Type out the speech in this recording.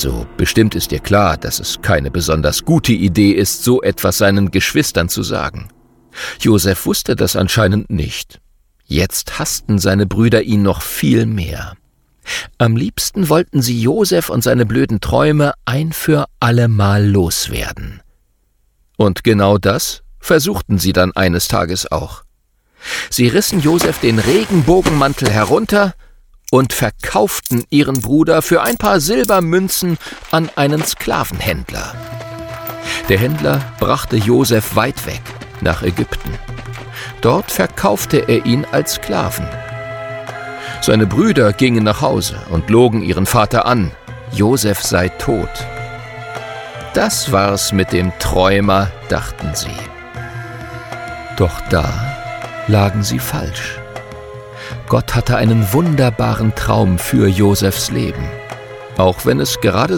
Also, bestimmt ist dir klar, dass es keine besonders gute Idee ist, so etwas seinen Geschwistern zu sagen. Josef wusste das anscheinend nicht. Jetzt hassten seine Brüder ihn noch viel mehr. Am liebsten wollten sie Josef und seine blöden Träume ein für allemal loswerden. Und genau das versuchten sie dann eines Tages auch. Sie rissen Josef den Regenbogenmantel herunter und verkauften ihren Bruder für ein paar Silbermünzen an einen Sklavenhändler. Der Händler brachte Josef weit weg, nach Ägypten. Dort verkaufte er ihn als Sklaven. Seine Brüder gingen nach Hause und logen ihren Vater an, Josef sei tot. Das war's mit dem Träumer, dachten sie. Doch da lagen sie falsch. Gott hatte einen wunderbaren Traum für Josefs Leben, auch wenn es gerade